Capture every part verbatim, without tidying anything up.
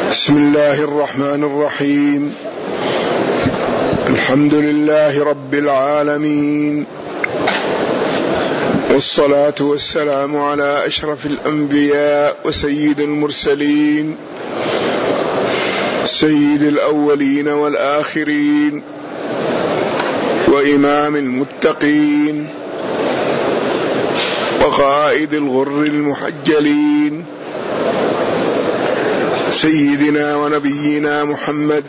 بسم الله الرحمن الرحيم. الحمد لله رب العالمين، والصلاة والسلام على أشرف الأنبياء وسيد المرسلين، سيد الأولين والآخرين، وإمام المتقين، وقائد الغر المحجلين، سيدنا ونبينا محمد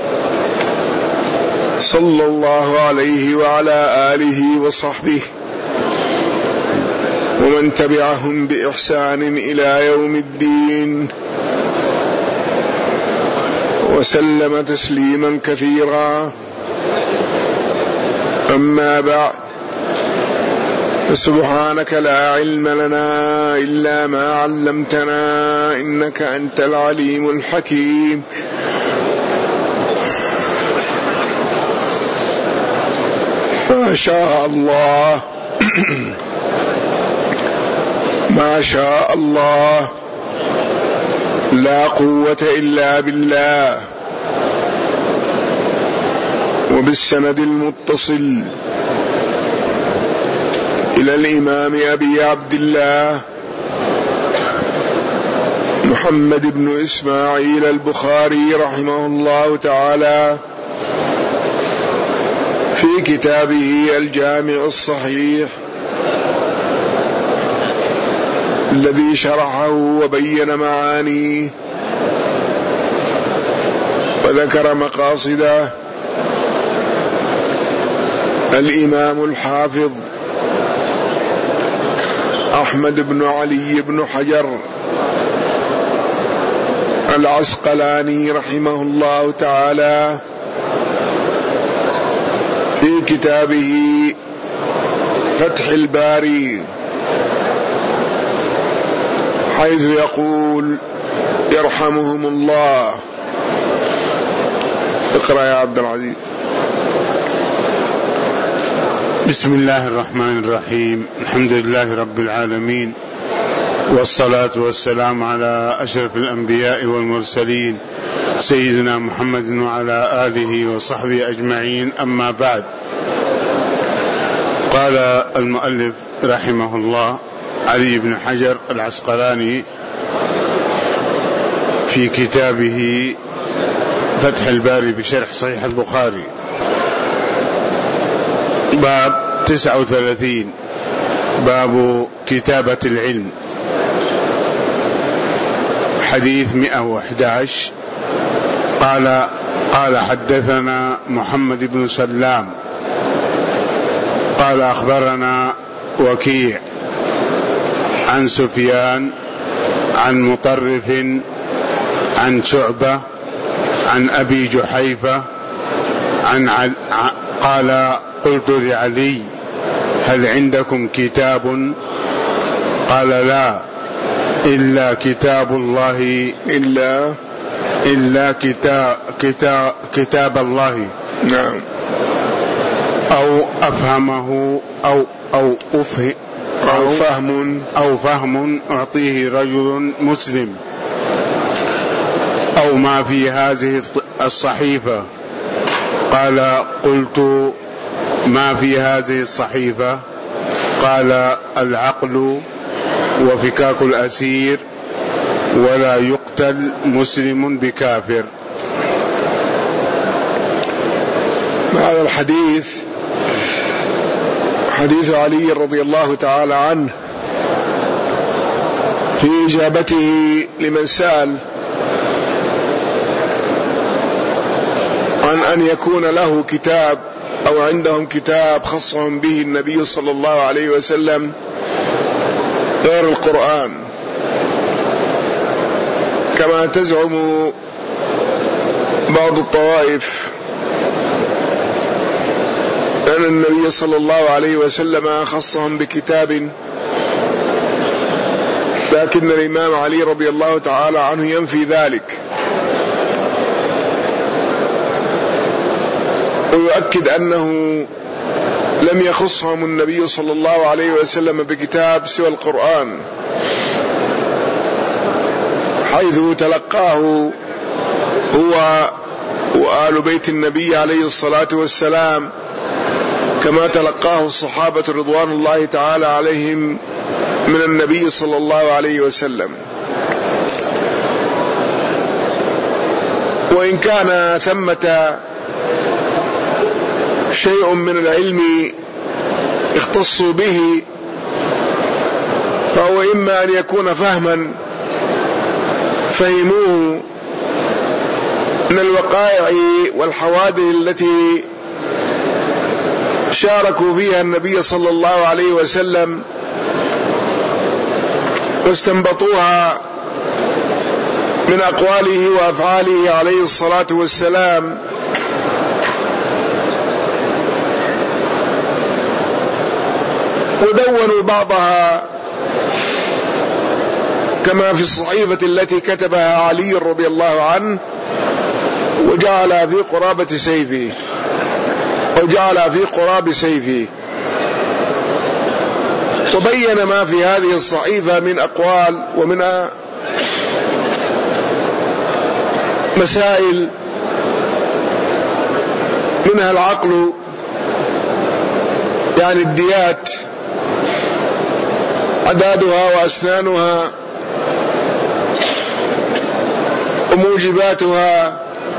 صلى الله عليه وعلى آله وصحبه ومن تبعهم بإحسان إلى يوم الدين، وسلم تسليما كثيرا. أما بعد، سبحانك لا علم لنا إلا ما علمتنا إنك أنت العليم الحكيم. ما شاء الله ما شاء الله، لا قوة إلا بالله. وبالسند المتصل إلى الإمام أبي عبد الله محمد بن إسماعيل البخاري رحمه الله تعالى في كتابه الجامع الصحيح الذي شرحه وبين معانيه وذكر مقاصده، الإمام الحافظ أحمد بن علي بن حجر العسقلاني رحمه الله تعالى في كتابه فتح الباري حيث يقول يرحمهم الله. اقرأ يا عبد العزيز. بسم الله الرحمن الرحيم. الحمد لله رب العالمين، والصلاة والسلام على أشرف الأنبياء والمرسلين سيدنا محمد وعلى آله وصحبه أجمعين. أما بعد، قال المؤلف رحمه الله علي بن حجر العسقلاني في كتابه فتح الباري بشرح صحيح البخاري، باب تسعة وثلاثين، باب كتابة العلم، حديث مئة وأحد عشر. قال قال حدثنا محمد بن سلام قال أخبرنا وكيع عن سفيان عن مطرف عن شعبة عن أبي جحيفة عن عل... قال قلت لعلي هل عندكم كتاب؟ قال لا، إلا كتاب الله إلا إلا كتاب كتاب كتاب الله. نعم. أو أفهمه أو أو أفهم أو فهم أو فهم أعطيه رجل مسلم، أو ما في هذه الصحيفة. قال قلت ما في هذه الصحيفة؟ قال العقل وفكاك الأسير، ولا يقتل مسلم بكافر. هذا الحديث حديث علي رضي الله تعالى عنه في إجابته لمن سأل عن أن يكون له كتاب أو عندهم كتاب خصهم به النبي صلى الله عليه وسلم غير القرآن، كما تزعم بعض الطوائف أن النبي صلى الله عليه وسلم خصهم بكتاب، لكن الإمام علي رضي الله تعالى عنه ينفي ذلك، ويؤكد أنه لم يخصهم النبي صلى الله عليه وسلم بكتاب سوى القرآن، حيث تلقاه هو وآل بيت النبي عليه الصلاة والسلام كما تلقاه الصحابة رضوان الله تعالى عليهم من النبي صلى الله عليه وسلم. وإن كان ثمة شيء من العلم اختصوا به، فهو إما أن يكون فهما فهموه من الوقائع والحوادث التي شاركوا فيها النبي صلى الله عليه وسلم واستنبطوها من أقواله وأفعاله عليه الصلاة والسلام، ودونوا بعضها كما في الصحيفة التي كتبها علي رضي الله عنه وجعل في قرابة سيفه أو جعل في قراب سيفه، وبين ما في هذه الصحيفة من أقوال ومن مسائل، منها العقل يعني الديات عدادها وأسنانها وموجباتها،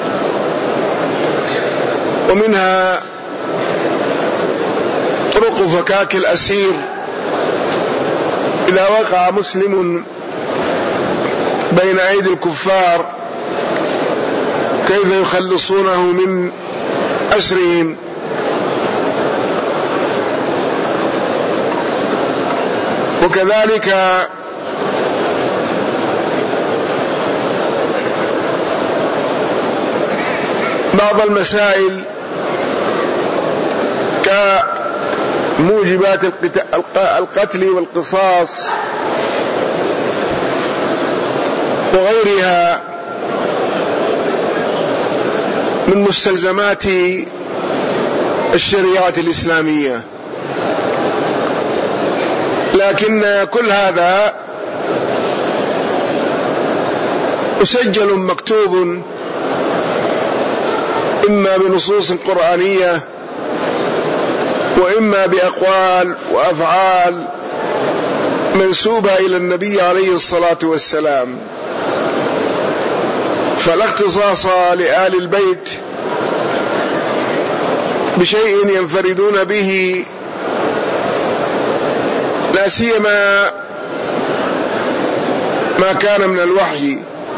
ومنها طرق فكاك الأسير إذا وقع مسلم بين أيدي الكفار كيف يخلصونه من أسرهم. وكذلك بعض المسائل كموجبات القتل والقصاص وغيرها من مستلزمات الشريعة الإسلامية. لكن كل هذا مسجل مكتوب إما بنصوص قرآنية وإما بأقوال وأفعال منسوبة إلى النبي عليه الصلاة والسلام، فلا اختصاص لآل البيت بشيء ينفردون به، لا سيما ما كان من الوحي،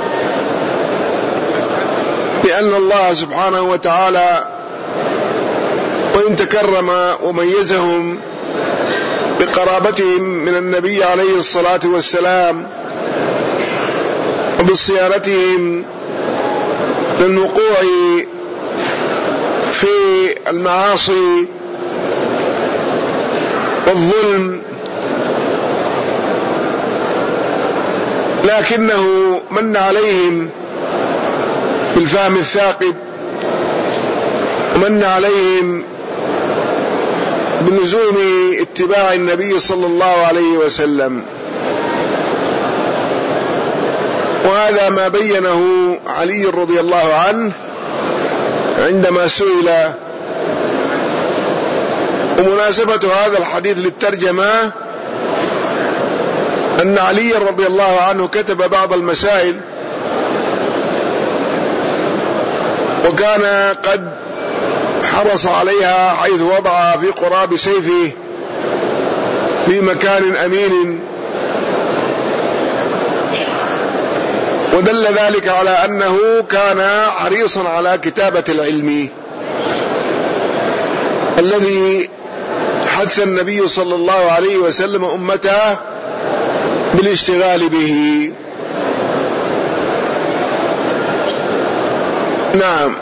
لأن الله سبحانه وتعالى وإن تكرم وميزهم بقرابتهم من النبي عليه الصلاة والسلام وبصيانتهم من وقوع في المعاصي والظلم، لكنه من عليهم بالفهم الثاقب، ومن عليهم بلزوم اتباع النبي صلى الله عليه وسلم. وهذا ما بينه علي رضي الله عنه عندما سئل. ومناسبة هذا الحديث للترجمة أن علي رضي الله عنه كتب بعض المسائل وكان قد حرص عليها حيث وضعها في قراب سيفه في مكان أمين، ودل ذلك على أنه كان حريصا على كتابة العلم الذي حث النبي صلى الله عليه وسلم أمته بالاشتغال به. نعم.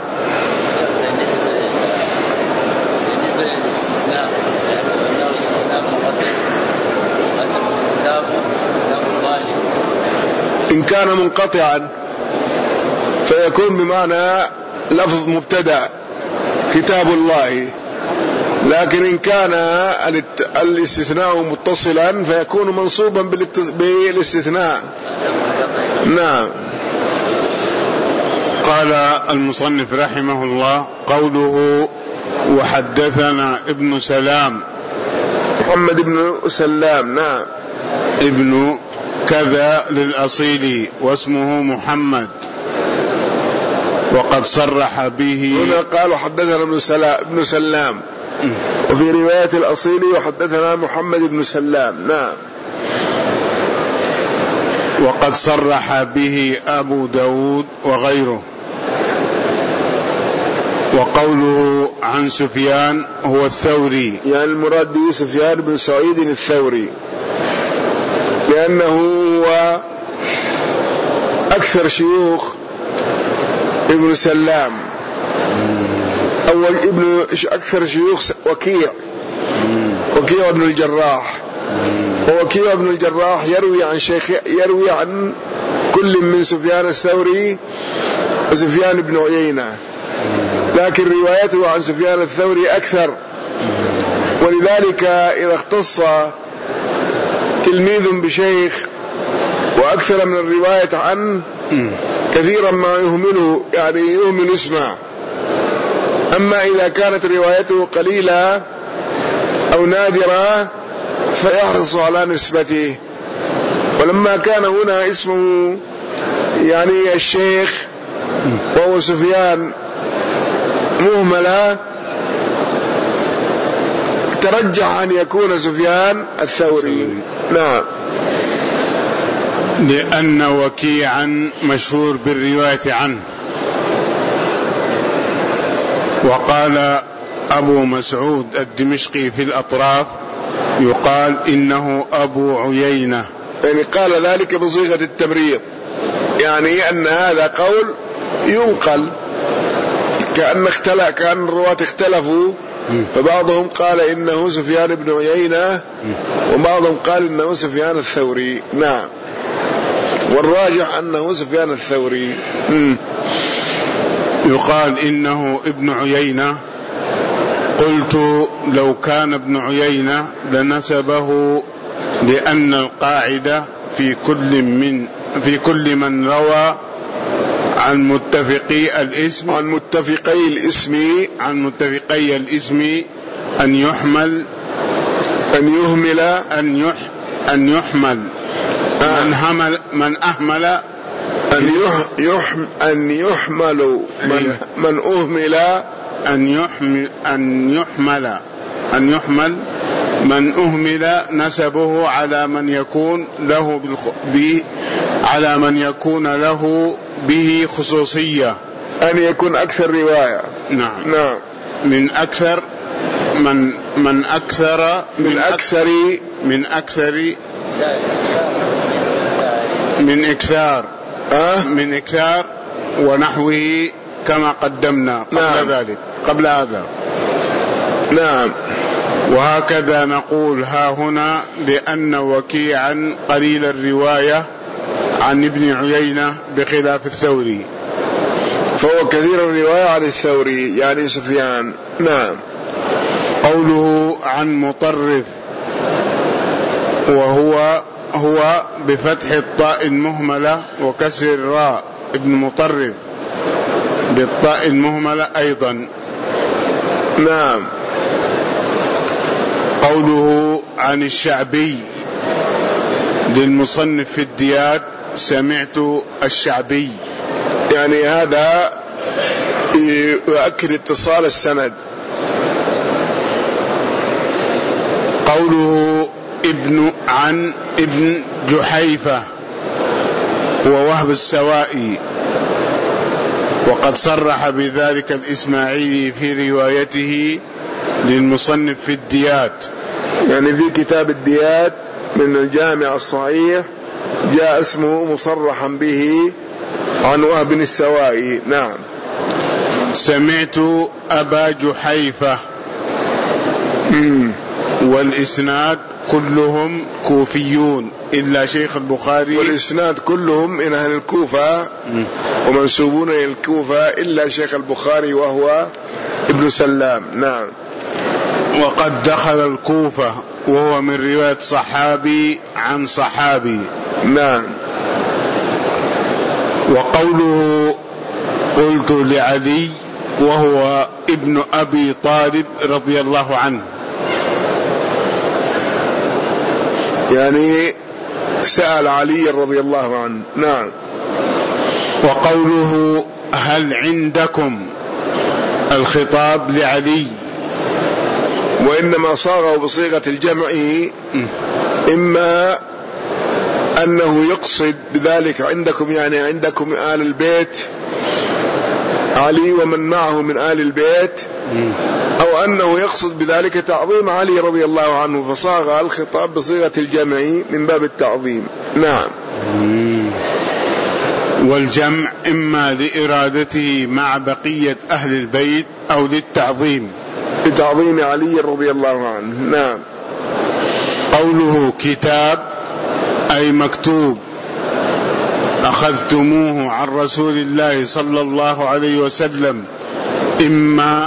إن كان منقطعا فيكون بمعنى لفظ مبتدأ كتاب الله، لكن إن كان الاستثناء متصلا فيكون منصوبا بالاستثناء. نعم. قال المصنف رحمه الله: قوله وحدثنا ابن سلام، محمد بن سلام، نعم، ابن كذا للأصيل واسمه محمد، وقد صرح به. هنا قال وحدثنا ابن سلام, ابن سلام وفي رواية الأصيل وحدثنا محمد بن سلام، نعم. وقد صرح به أبو داود وغيره. وقوله عن سفيان هو الثوري، يعني المراد به سفيان بن سعيد الثوري، لأنه هو أكثر شيوخ ابن سلام، أول ابن أكثر شيوخ وكيع وكيع بن الجراح. ووكيع بن الجراح يروي عن شيخ يروي عن كل من سفيان الثوري وسفيان بن عيينة، لكن روايته عن سفيان الثوري أكثر، ولذلك إذا اختص تلميذ بشيخ وأكثر من الرواية عنه كثيرا ما يهمله، يعني يهمل اسمه. أما إذا كانت روايته قليلة أو نادرة فيحرص على نسبته. ولما كان هنا اسمه يعني الشيخ وهو سفيان مهملة، ترجح أن يكون سفيان الثوري، نعم، لأن وكيعا مشهور بالرواية عنه. وقال أبو مسعود الدمشقي في الأطراف يقال إنه أبو عيينة، يعني قال ذلك بصيغة التمريض، يعني أن هذا قول ينقل كأن اختلف كأن الرواة اختلفوا، فبعضهم قال إنه سفيان بن عيينة وبعضهم قال إنه سفيان الثوري، نعم، والراجح أنه سفيان الثوري. م. يقال إنه ابن عيينة. قلت لو كان ابن عيينة لنسبه، لأن القاعدة في كل من في كل من روى عن متفقي الاسم عن متفقي الاسم عن متفقي الاسم أن يحمل أن يهمل أن يح أن يحمل آه. من همل من أهمل أن يح يح أن يحمل من من أهمل أن يحمل أن يحمل أن يحمل من أهمل نسبه على من يكون له به على من يكون له به خصوصية، أن يكون أكثر رواية، نعم نعم، من أكثر من من أكثر من, من أكثر من أكثر من إكثار أه؟ من إكثار ونحوه كما قدمنا قبل نعم. ذلك قبل هذا، نعم. وهكذا نقول ها هنا لأن وكيعا قليل الرواية عن ابن عيينة بخلاف الثوري، فهو كثير الرواية عن الثوري يعني سفيان، نعم. قوله عن مطرف وهو هو بفتح الطاء المهملة وكسر الراء، ابن مطرف بالطاء المهملة أيضا، نعم. قوله عن الشعبي للمصنف في الديات سمعت الشعبي، يعني هذا يؤكد اتصال السند. قوله ابن عن ابن جحيفة هو وهب السوائي، وقد صرح بذلك الإسماعيلي في روايته للمصنف في الديات، يعني في كتاب الديات من الجامع الصحيح جاء اسمه مصرحا به عن وهب السوائي، نعم. سمعت أبا جحيفة، والإسناد كلهم كوفيون إلا شيخ البخاري، والإسناد كلهم من أهل الكوفة ومنسوبون إلى الكوفة إلا شيخ البخاري وهو ابن سلام، نعم. وقد دخل الكوفة وهو من رواية صحابي عن صحابي، نعم. وقوله قلت لعلي وهو ابن أبي طالب رضي الله عنه. يعني سأل علي رضي الله عنه. نعم. وقوله هل عندكم الخطاب لعلي، وإنما صاغه بصيغة الجمع، إما أنه يقصد بذلك عندكم يعني عندكم آل البيت علي ومن معه من آل البيت، أو أنه يقصد بذلك تعظيم علي رضي الله عنه، فصاغ الخطاب بصيغة الجمع من باب التعظيم. نعم. والجمع إما لإرادته مع بقية أهل البيت أو للتعظيم، لتعظيم علي رضي الله عنه. نعم. قوله كتاب أي مكتوب أخذتموه عن رسول الله صلى الله عليه وسلم إما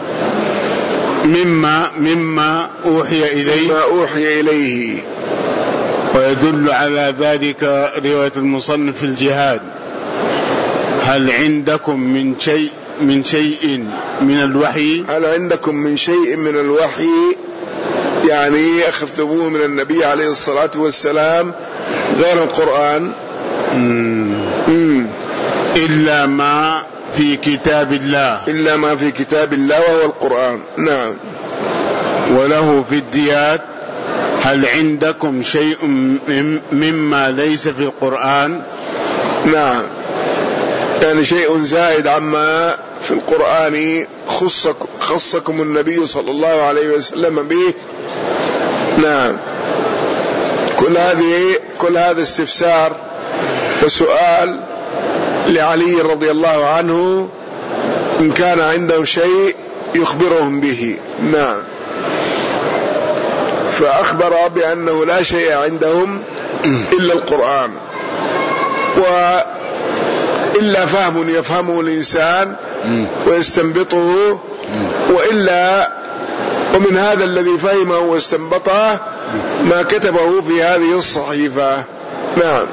مما مما أوحي إليه مما أوحي إليه. ويدل على ذلك رواية المصنف في الجهاد هل عندكم من شيء من شيء من الوحي، هل عندكم من شيء من الوحي يعني أخذتموه من النبي عليه الصلاة والسلام غير القرآن. مم. إلا ما في كتاب الله، إلا ما في كتاب الله وهو القرآن. نعم. وله في الديات هل عندكم شيء مما ليس في القرآن. نعم، يعني شيء زائد عما في القرآن خصكم, خصكم النبي صلى الله عليه وسلم به. نعم. كل هذه كل هذا استفسار وسؤال لعلي رضي الله عنه إن كان عندهم شيء يخبرهم به. نعم. فأخبر بأنه لا شيء عندهم إلا القرآن، وإلا فهم يفهمه الإنسان ويستنبطه، وإلا ومن هذا الذي فهمه واستنبطه ما كتبه في هذه الصحيفة. نعم.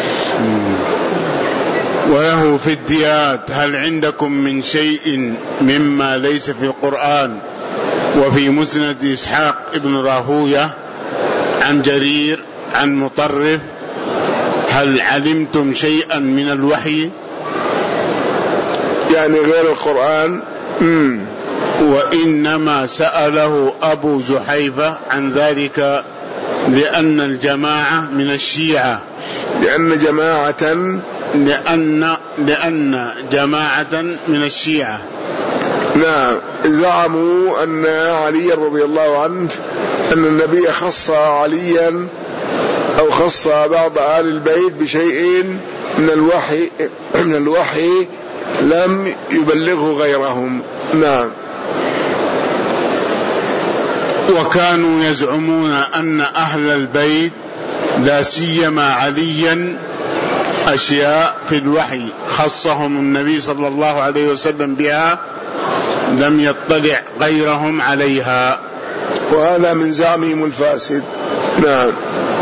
وله في الديات هل عندكم من شيء مما ليس في القرآن. وفي مسند إسحاق ابن راهوية عن جرير عن مطرف هل علمتم شيئا من الوحي، يعني غير القرآن. مم. وإنما سأله أبو جحيفة عن ذلك لأن الجماعة من الشيعة لأن جماعة لأن لأن جماعة من الشيعة نعم زعموا أن علي رضي الله عنه أن النبي خص عليا أو خص بعض آل البيت بشيء من الوحي من الوحي لم يبلغه غيرهم. نعم. وكانوا يزعمون أن أهل البيت لا سيما عليا أشياء في الوحي خصهم النبي صلى الله عليه وسلم بها لم يطلع غيرهم عليها، وهذا من زعمهم الفاسد. نعم.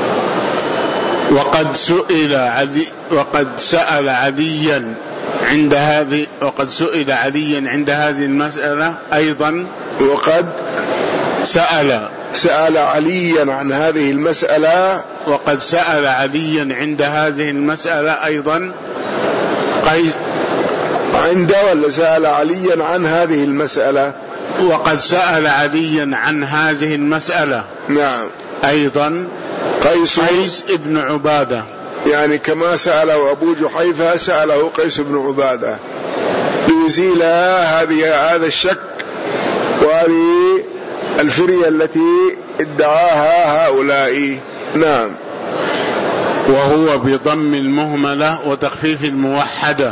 وقد سئل علي وقد سأل عليا عند هذه وقد سئل عليا عند هذه المسألة أيضا وقد سأل سأل عليا عن هذه المسألة وقد سأل عليا عند هذه المسألة أيضا قيس عند ولا سأل عليا عن هذه المسألة وقد سأل عليا عن هذه المسألة. نعم. أيضا قيس, قيس ابن عبادة، يعني كما سأله أبو جحيفة سأله قيس بن عبادة ليزيل هذه هذا الشك وهذه الفرية التي ادعاها هؤلاء. نعم. وهو بضم المهملة وتخفيف الموحدة.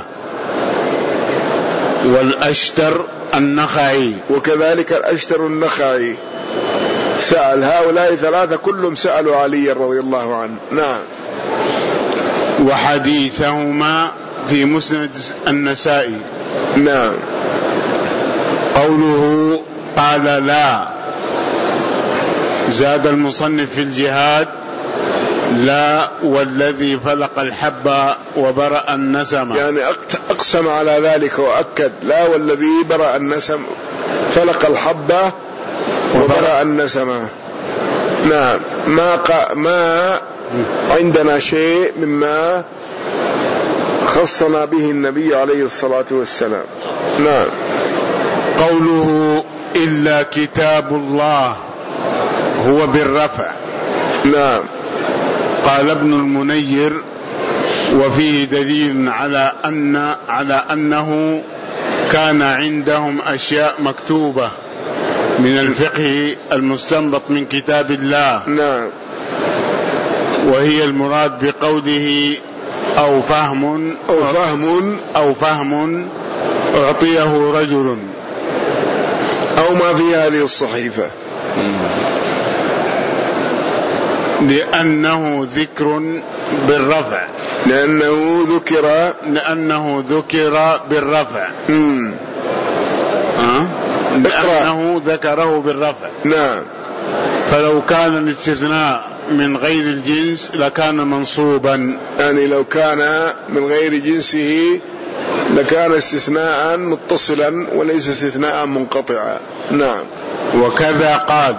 والأشتر النخعي، وكذلك الأشتر النخعي سأل هؤلاء ثلاثة كلهم سألوا علي رضي الله عنه. نعم. وحديثهما في مسند النسائي. نعم. قوله قال لا، زاد المصنف في الجهاد لا والذي فلق الحب وبرأ النسم، يعني أقسم على ذلك وأكد لا والذي برأ النسم فلق الحبة وبرأ النسمة. نعم. ما ما عندنا شيء مما خصنا به النبي عليه الصلاة والسلام. نعم. قوله إلا كتاب الله هو بالرفع. نعم. قال ابن المنير وفيه دليل على أن على أنه كان عندهم أشياء مكتوبة من الفقه المستنبط من كتاب الله. نعم. وهي المراد بقوله أو فهم أو فهم أو فهم أعطيه رجل، أو ما في هذه الصحيفة، لأنه ذكر بالرفع، لأنه ذكر لأنه ذكر بالرفع امم أه؟ لأنه ذكره بالرفع. نعم. فلو كان الاستثناء من غير الجنس لكان منصوبا، يعني لو كان من غير جنسه لكان استثناء متصلا وليس استثناء منقطعا. نعم. وكذا قال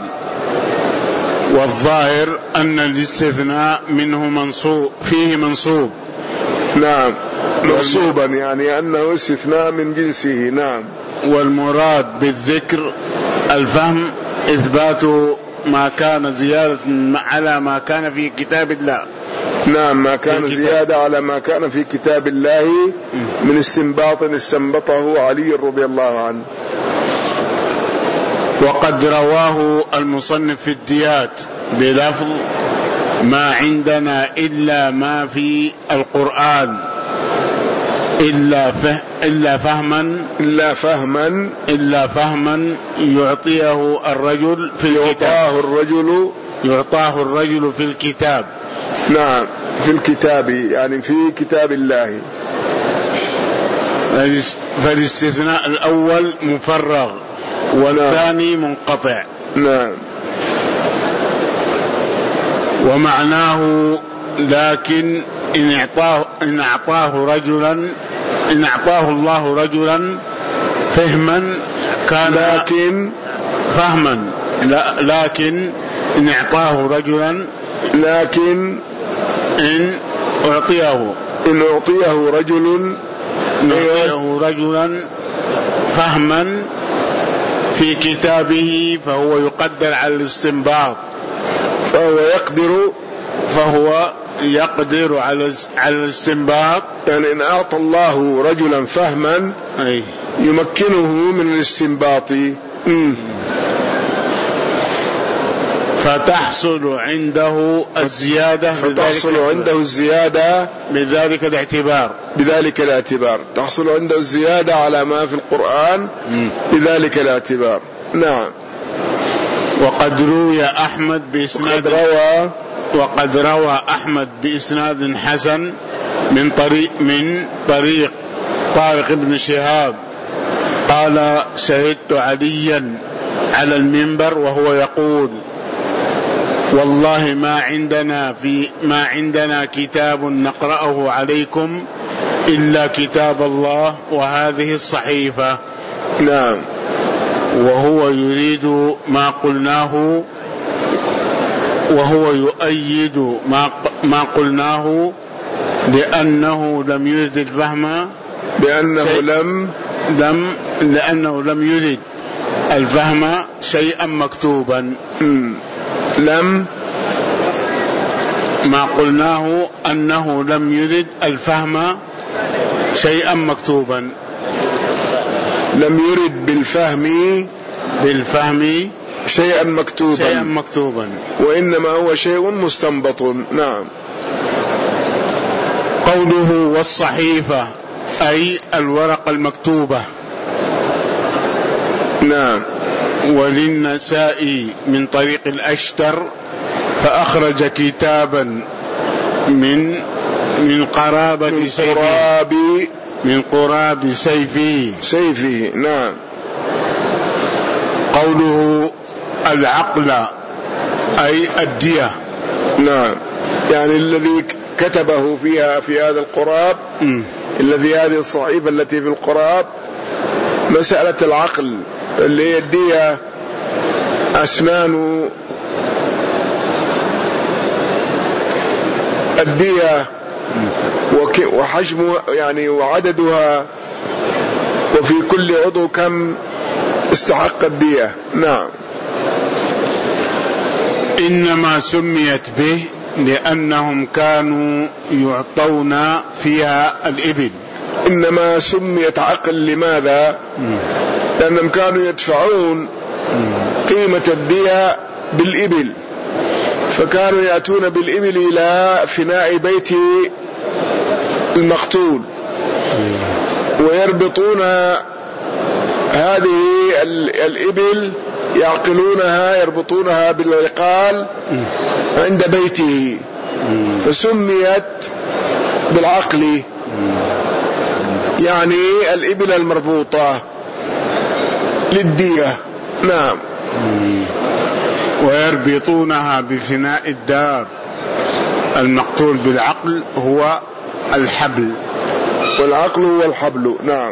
والظاهر أن الاستثناء منه منصوب فيه منصوب. نعم. منصوبا يعني أنه استثناء من جنسه. نعم. والمراد بالذكر الفهم إثبات ما كان زيادة على ما كان في كتاب الله. نعم. ما كان زيادة على ما كان في كتاب الله من استنباط استنبطه علي رضي الله عنه. وقد رواه المصنف في الديات بلفظ ما عندنا إلا ما في القرآن إلا فه إلا فهما إلا فهما إلا فهما يعطيه الرجل في الكتاب يعطاه الرجل يعطاه الرجل في الكتاب. نعم. في الكتاب يعني في كتاب الله. فالاستثناء الأول مفرغ والثاني نعم. منقطع. نعم. ومعناه لكن إن أعطاه إن أعطاه رجلا إن أعطاه الله رجلا فهما كان لكن فهما لا لكن إن أعطاه رجلا لكن إن أعطيه إن أعطيه رجل أعطيه رجلا فهما في كتابه فهو يقدر على الاستنباط، فهو يقدر فهو يقدر على على الاستنباط. يعني إن أعطى الله رجلا فهما أي يمكنه من الاستنباط. م. فتحصل عنده الزيادة فتحصل عنده الزيادة بذلك الاعتبار بذلك الاعتبار تحصل عنده الزيادة على ما في القرآن بذلك الاعتبار. نعم. وقد روي أحمد بإسناد وقد روى وقد روى أحمد بإسناد حسن من طريق من طريق طارق بن شهاب قال شهدت عليا على المنبر وهو يقول والله ما عندنا في ما عندنا كتاب نقرأه عليكم إلا كتاب الله وهذه الصحيفة. نعم. وهو يريد ما قلناه وهو يؤيد ما ما قلناه لأنه لم يرد الفهم بأنه لم لم لأنه لم يرد الفهم شيئا مكتوبا. لم ما قلناه أنه لم يرد الفهم شيئا مكتوبا. لم يرد بالفهم بالفهم شيئا مكتوبا شيئا مكتوبا وإنما هو شيء مستنبط. نعم. قوله والصحيفة أي الورقة المكتوبة. نعم. وللنسائي من طريق الأشتر فأخرج كتابا من من قرابة من سيفه قراب من قراب سيفه سيفه. نعم. قوله العقل أي الدية. نعم. يعني الذي كتبه فيها في هذا القراب م. الذي هذه الصحيفة التي في القراب مسألة العقل اللي هي الدية أسنان الدية وحجم يعني وعددها وفي كل عضو كم استحق الدية. نعم. إنما سميت به لأنهم كانوا يعطون فيها الإبل. إنما سميت عقل لماذا؟ لأنهم كانوا يدفعون قيمة الدية بالإبل، فكانوا يأتون بالإبل إلى فناء بيت المقتول ويربطون هذه الإبل، يعقلونها يربطونها بالعقال عند بيته، فسميت بالعقل يعني الإبل المربوطة للدية. نعم. ويربطونها بفناء الدار. المقتول بالعقل هو الحبل، والعقل هو الحبل. نعم.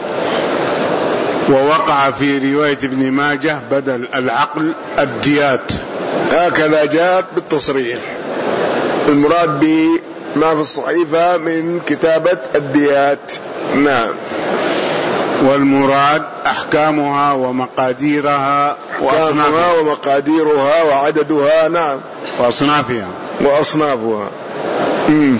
ووقع في رواية ابن ماجه بدل العقل الديات، هكذا جاءت بالتصريح. المراد بما في الصحيفة من كتابة الديات. نعم. والمراد أحكامها ومقاديرها وأصنافها ومقاديرها وعددها. نعم. وأصنافها وأصنافها. مم.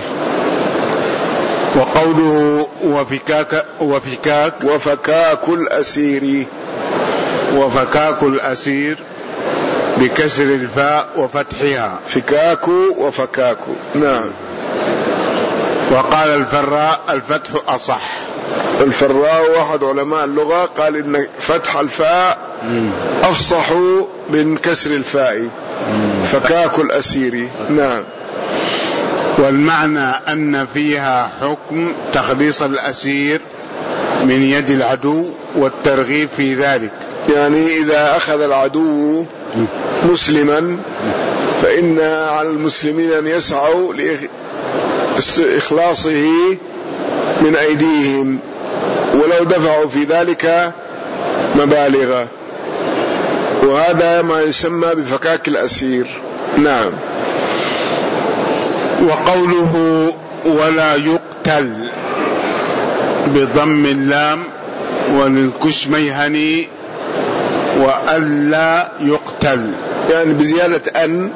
وقوله وفكاك وفكاك وفكاك الأسير. وفكاك الأسير بكسر الفاء وفتحها فكاك وفكاك. نعم. وقال الفراء الفتح أصح. الفراء واحد علماء اللغة قال إن فتح الفاء أفصح من كسر الفاء. فكاك الأسير. نعم. والمعنى أن فيها حكم تخليص الأسير من يد العدو والترغيب في ذلك، يعني إذا أخذ العدو مسلما فإن على المسلمين أن يسعوا لإخلاصه من أيديهم ولو دفعوا في ذلك مبالغ، وهذا ما يسمى بفكاك الأسير. نعم. وقوله ولا يقتل بضم اللام وللكشميهني وألا يقتل، يعني بزيادة أن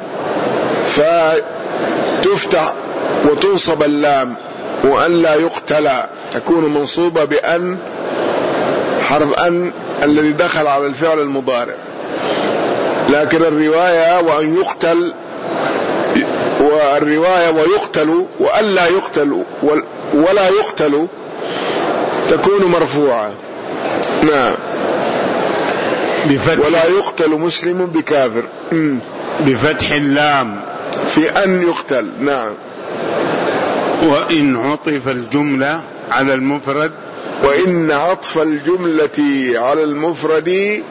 فتفتح وتنصب اللام، وألا يقتل تكون منصوبة بأن حرف أن الذي دخل على الفعل المضارع. لكن الرواية وأن يقتل والرواية ويقتل وألا يقتل ولا يقتل تكون مرفوعة. نعم. ولا يقتل مسلم بكافر بفتح اللام في أن يقتل. نعم. وإن عطف الجملة على المفرد وإن عطف الجملة على المفرد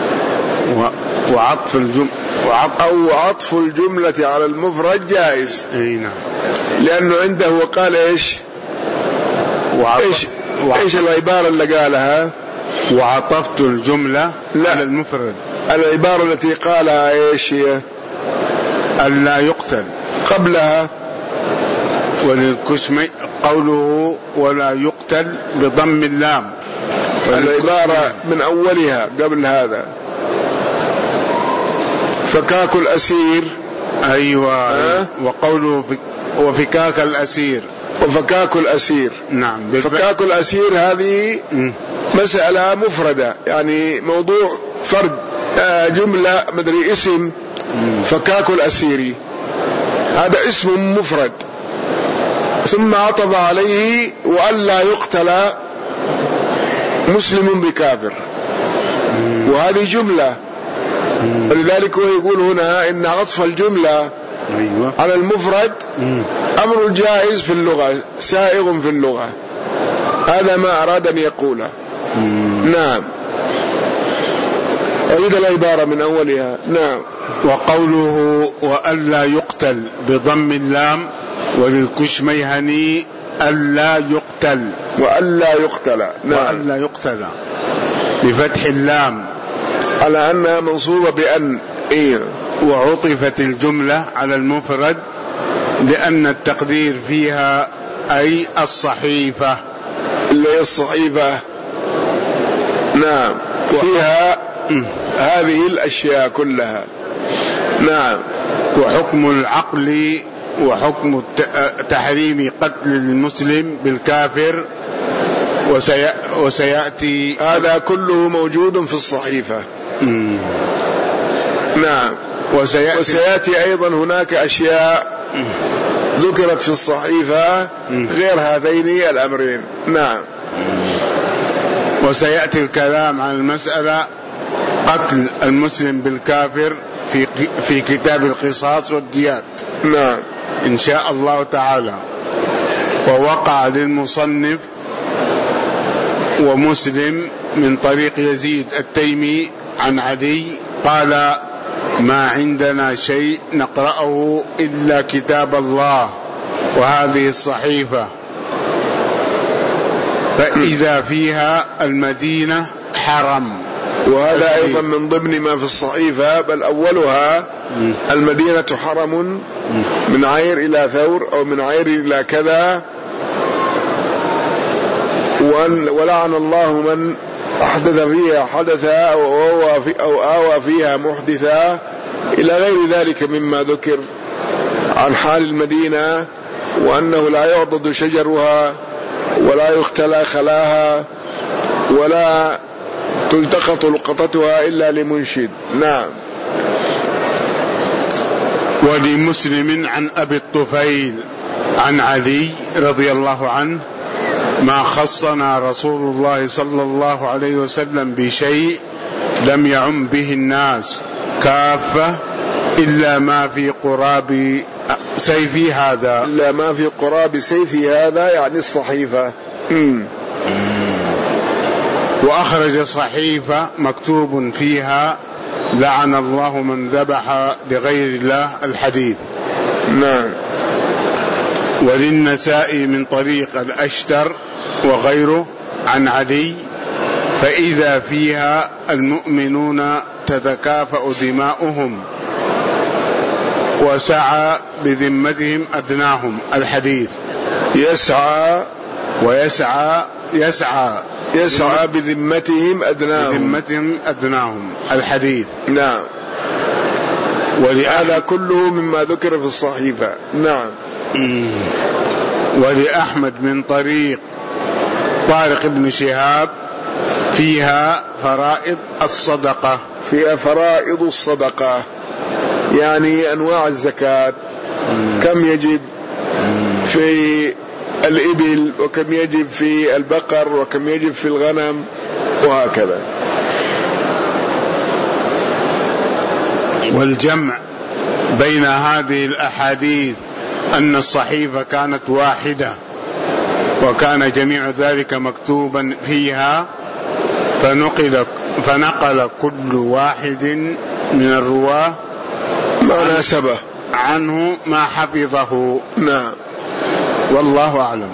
وعطف الجملة أو عطف الجملة على المفرد جائز. أي نعم. لأنه عنده قال إيش إيش إيش العبارة اللي قالها؟ وعطفت الجملة لا. على المفرد. العبارة التي قالها إيش هي؟ ألا يقتل. قبلها وللكشمي قوله ولا يقتل بضم اللام. العبارة من أولها قبل هذا فكاك الأسير. أيوة. أه؟ وقوله وفكاك الأسير. وفكاك الأسير. نعم. فكاك الأسير هذه م. مسألة مفردة، يعني موضوع فرد جملة مدري اسم م. فكاك الأسير هذا اسم مفرد، ثم عطف عليه وألا يقتل مسلم بكافر، م. وهذه جملة، ولذلك هو يقول هنا إن عطف الجملة أيوة. على المفرد أمر جائز في اللغة، سائغ في اللغة، هذا ما أراد أن يقوله. نعم. أعيد العبارة من أولها. نعم. وقوله وألا يقتل بضم اللام وللكشميهني ألا يقتل وألا يقتل. نعم. وألا يقتل بفتح اللام على أنها منصوبة بأن. إيه؟ وعطفت الجملة على المفرد لأن التقدير فيها أي الصحيفة، اللي هي الصحيفة. نعم. فيها هذه الأشياء كلها. نعم. وحكم العقل وحكم تحريم قتل المسلم بالكافر وسي... وسيأتي هذا كله موجود في الصحيفة. مم. نعم. وسيأتي... وسيأتي أيضا هناك أشياء ذكرت في الصحيفة غير هذين الأمرين. نعم. وسيأتي الكلام عن المسألة قتل المسلم بالكافر في في كتاب القصاص والديات. نعم. إن شاء الله تعالى. ووقع للمصنف ومسلم من طريق يزيد التيمي عن علي قال: ما عندنا شيء نقرأه إلا كتاب الله وهذه الصحيفة، فإذا فيها المدينة حرم. وهذا أيضا من ضمن ما في الصحيفة، بل أولها المدينة حرم من عير إلى ثور أو من عير إلى كذا، ولعن الله من أحدث فيها حدثا أو آوى, في أو آوى فيها محدثا إلى غير ذلك مما ذكر عن حال المدينة، وأنه لا يعضد شجرها ولا يختلى خلاها ولا تلتقط لقطتها إلا لمنشد. نعم. ولمسلم عن أبي الطفيل عن علي رضي الله عنه: ما خصنا رسول الله صلى الله عليه وسلم بشيء لم يعم به الناس كافة إلا ما في قراب سيفي هذا. إلا ما في قراب سيفي هذا يعني الصحيفة. مم. وأخرج صحيفة مكتوب فيها: لعن الله من ذبح لغير الله الحديث. نعم. وللنسائي من طريق الأشتر وغيره عن علي: فإذا فيها المؤمنون تتكافأ دماؤهم وسعى بذمتهم أدناهم الحديث. يسعى ويسعى يسعى يسعى بذمتهم أدناهم بذمتهم أدناهم الحديث. نعم. ولهذا كله مما ذكر في الصحيفة. نعم. ولأحمد من طريق طارق بن شهاب: فيها فرائض الصدقة. فيها فرائض الصدقة يعني أنواع الزكاة، كم يجب في الإبل وكم يجب في البقر وكم يجب في الغنم وهكذا. والجمع بين هذه الأحاديث أن الصحيفة كانت واحدة وكان جميع ذلك مكتوبا فيها، فنقل, فنقل كل واحد من الرواه ما ناسبه عنه ما حفظه. نعم. والله أعلم.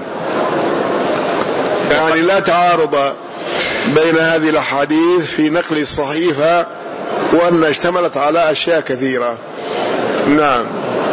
يعني لا تعارض بين هذه الأحاديث في نقل الصحيفة وأن اشتملت على أشياء كثيرة. نعم.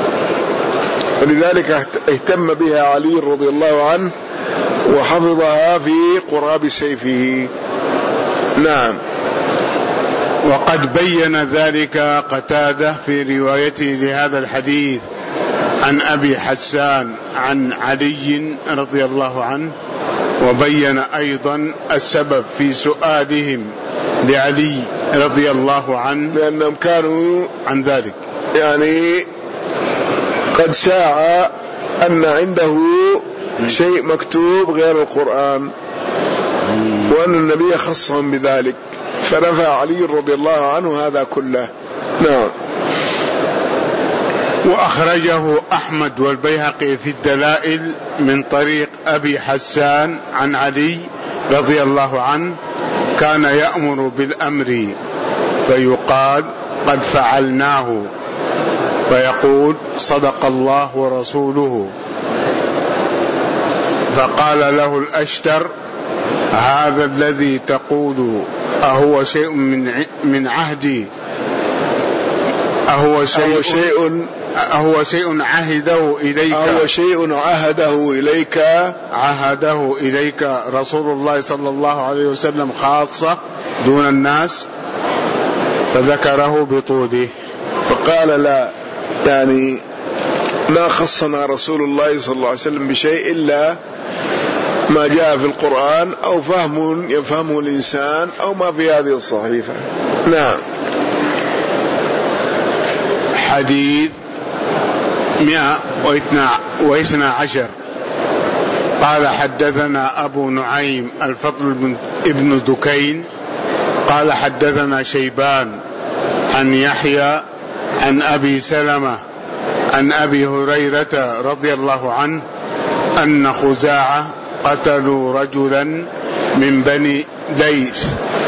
ولذلك اهتم بها علي رضي الله عنه وحفظها في قراب سيفه. نعم. وقد بين ذلك قتادة في روايته لهذا الحديث عن أبي حسان عن علي رضي الله عنه، وبين أيضا السبب في سؤالهم لعلي رضي الله عنه لأنهم كانوا عن ذلك، يعني قد شاع أن عنده شيء مكتوب غير القرآن وأن النبي خصهم بذلك، فرفع علي رضي الله عنه هذا كله. نعم. وأخرجه أحمد والبيهقي في الدلائل من طريق أبي حسان عن علي رضي الله عنه: كان يأمر بالأمر فيقال قد فعلناه، فيقول صدق الله ورسوله. فقال له الأشتر هذا الذي تقول أهو شيء من من عهدي أهو شيء, شيء أهو شيء عهده إليك أهو شيء عهده إليك عهده إليك رسول الله صلى الله عليه وسلم خاصة دون الناس؟ فذكره بطوله. فقال لا، يعني ما خصنا رسول الله صلى الله عليه وسلم بشيء إلا ما جاء في القرآن أو فهم يفهمه الإنسان أو ما في هذه الصحيفة. نعم. حديث مئة واثنى عشر. قال حدثنا أبو نعيم الفضل ابن دكين قال حدثنا شيبان عن يحيى عن أبي سلمة عن أبي هريرة رضي الله عنه أن خزاعة قتلوا رجلا من بني ليث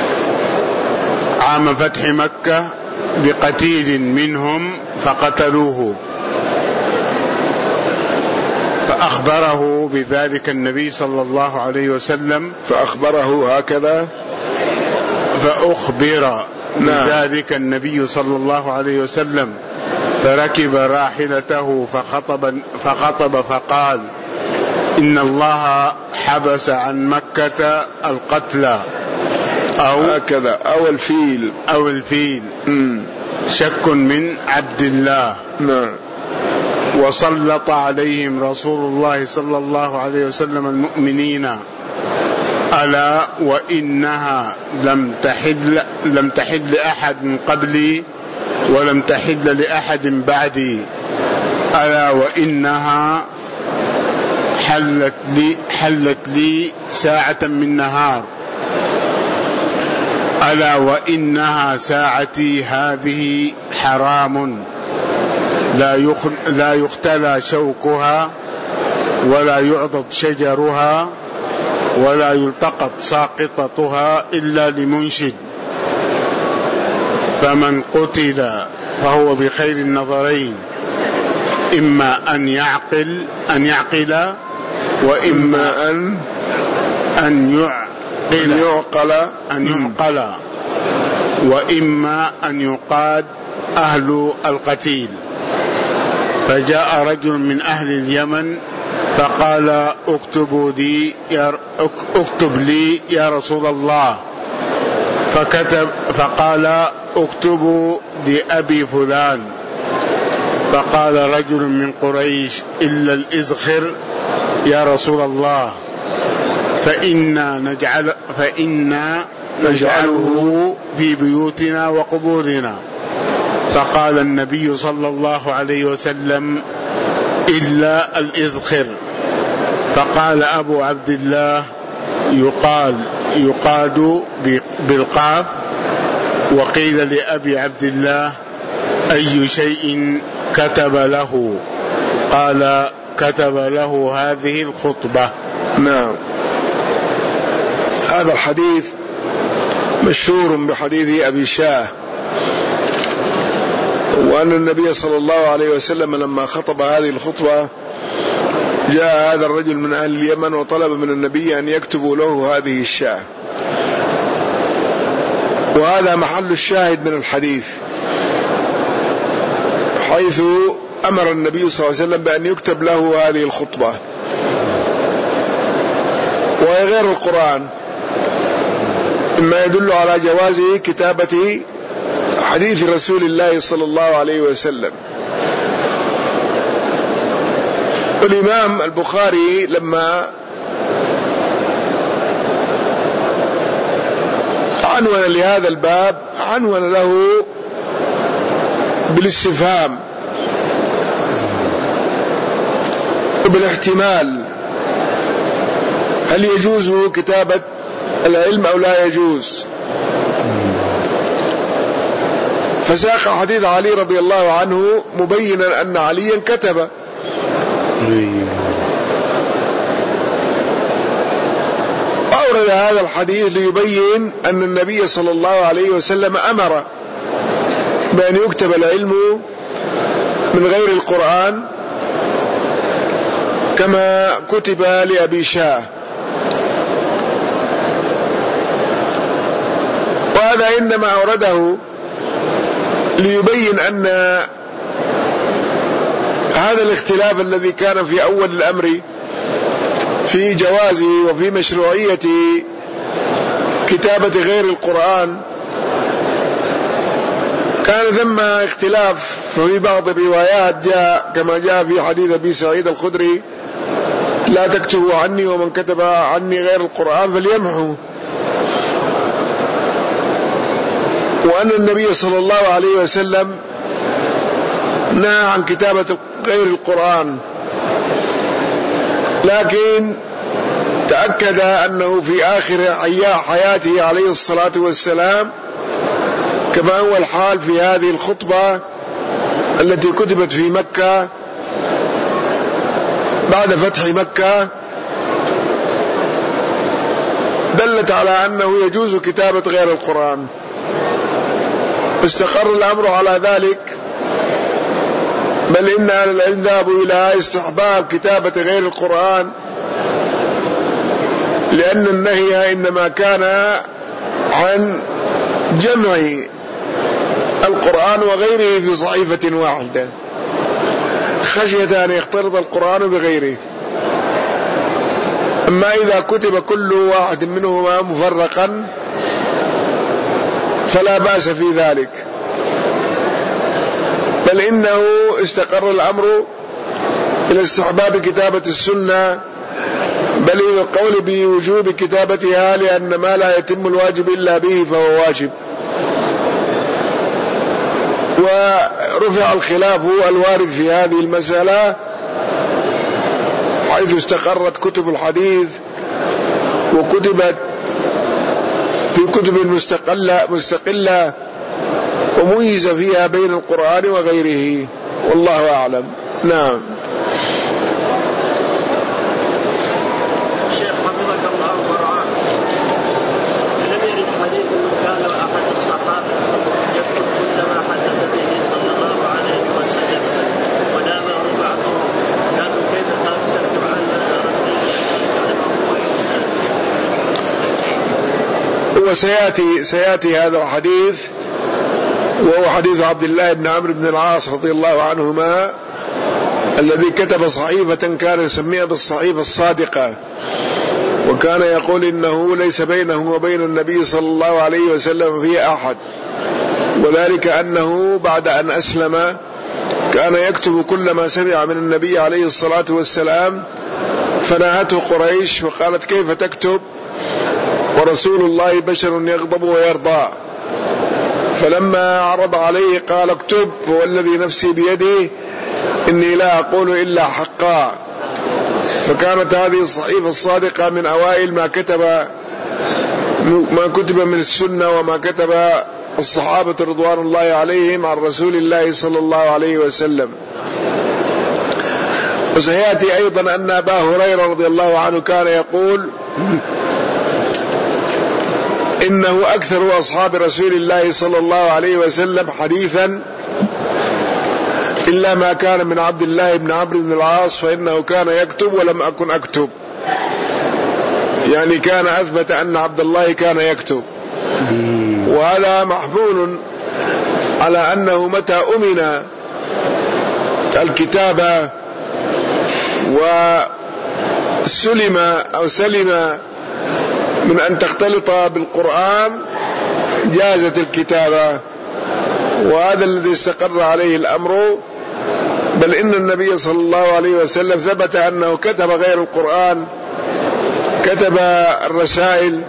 عام فتح مكة بقتيل منهم فقتلوه، فأخبره بذلك النبي صلى الله عليه وسلم. فأخبره هكذا فأخبر بذلك النبي صلى الله عليه وسلم، فركب راحلته فخطب, فخطب فقال إن الله حبس عن مكة القتلى أو هكذا أو الفيل أو الفيل م. شك من عبد الله. نعم. وسلط عليهم رسول الله صلى الله عليه وسلم المؤمنين، ألا وإنها لم تحل لم تحل لأحد من قبلي ولم تحل لأحد بعدي، ألا وإنها حلت لي حلت لي ساعة من نهار، ألا وإنها ساعتي هذه حرام لا لا يختلى شوكها ولا يعضد شجرها ولا يلتقط ساقطتها إلا لمنشد، فمن قتل فهو بخير النظرين، إما أن يعقل أن يعقل وإما أن أن يعقل يعقل أن يعقل وإما أن يقاد أهل القتيل. فجاء رجل من أهل اليمن فقال اكتبوا لي يا اكتب لي يا رسول الله، فكتب فقال اكتبوا لأبي فلان، فقال رجل من قريش إلا الإزخر يا رسول الله، فإنا نجعل فإنا نجعله في بيوتنا وقبورنا. فقال النبي صلى الله عليه وسلم إلا الإذخر. فقال أبو عبد الله يقال يقاد بالقاف. وقيل لأبي عبد الله أي شيء كتب له؟ قال كتب له هذه الخطبة. نعم. هذا الحديث مشهور بحديث أبي شاه، وأن النبي صلى الله عليه وسلم لما خطب هذه الخطبة جاء هذا الرجل من أهل اليمن وطلب من النبي أن يكتبوا له هذه الشاه، وهذا محل الشاهد من الحديث، حيث أمر النبي صلى الله عليه وسلم بأن يكتب له هذه الخطبة، وهي غير القرآن، مما يدل على جواز كتابة حديث رسول الله صلى الله عليه وسلم. الإمام البخاري لما عنون لهذا الباب عنون له بالاستفهام وبالاحتمال، هل يجوز كتابة العلم أو لا يجوز؟ فساق حديث علي رضي الله عنه مبينا أن عليا كتب، أورد هذا الحديث ليبين أن النبي صلى الله عليه وسلم أمر بأن يكتب العلم من غير القرآن كما كتب لأبي شاه. وهذا إنما أورده ليبين أن هذا الاختلاف الذي كان في أول الأمر في جوازه وفي مشروعية كتابة غير القرآن كان ثم اختلاف. ففي بعض الروايات جاء كما جاء في حديث أبي سعيد الخدري: لا تكتبوا عني ومن كتب عني غير القرآن فليمحو. وأن النبي صلى الله عليه وسلم نهى عن كتابة غير القرآن، لكن تأكد أنه في آخر حياته عليه الصلاة والسلام كما هو الحال في هذه الخطبة التي كتبت في مكة بعد فتح مكة دلت على أنه يجوز كتابة غير القرآن. استقر الأمر على ذلك، بل إن أهل العلم ذهبوا إلى استحباب كتابة غير القرآن، لأن النهي إنما كان عن جمع القرآن وغيره في صحيفة واحدة خشية أن يختلط القرآن بغيره. أما إذا كتب كل واحد منهما مفرقا فلا بأس في ذلك، بل إنه استقر الأمر إلى استحباب كتابة السنة، بل إلى القول بوجوب كتابتها، لأن ما لا يتم الواجب إلا به فهو واجب. ورفع الخلاف الوارد في هذه المسألة حيث استقرت كتب الحديث وكتبت في كتب مستقلة, مستقلة وميز فيها بين القرآن وغيره، والله أعلم. نعم. الشيخ حفظك الله ورعاه، لم يرد حديث كان أحد الصحابة يكتب كل ما حدث به صلى الله عليه وسلم ونامه بعضهم، قالوا كيف تكتب عن رسول الله صلى الله عليه وسلم وهو إنسان؟ وسيأتي سيأتي هذا الحديث، وهو حديث عبد الله بن عمرو بن العاص رضي الله عنهما الذي كتب صحيفة كان يسميها بالصحيفة الصادقة، وكان يقول إنه ليس بينه وبين النبي صلى الله عليه وسلم فيه أحد، وذلك أنه بعد أن أسلم كان يكتب كل ما سمع من النبي عليه الصلاة والسلام، فنهته قريش وقالت: كيف تكتب ورسول الله بشر يغضب ويرضى؟ فلما عرض عليه قال: اكتب، فوالذي نفسي بيده إني لا أقول إلا حقا. فكانت هذه الصحيفة الصادقة من أوائل ما كتب ما كتب من السنة وما كتب الصحابة رضوان الله عليهم عن رسول الله صلى الله عليه وسلم. وسيأتي أيضا أن أبا هريرة رضي الله عنه كان يقول إنه أكثر أصحاب رسول الله صلى الله عليه وسلم حديثا إلا ما كان من عبد الله بن عمرو بن العاص فإنه كان يكتب ولم أكن أكتب، يعني كان أثبت أن عبد الله كان يكتب. وهذا محمول على أنه متى أمن الكتابة وسلم أو سلم من أن تختلط بالقرآن جازت الكتابة، وهذا الذي استقر عليه الأمر. بل إن النبي صلى الله عليه وسلم ثبت أنه كتب غير القرآن، كتب الرسائل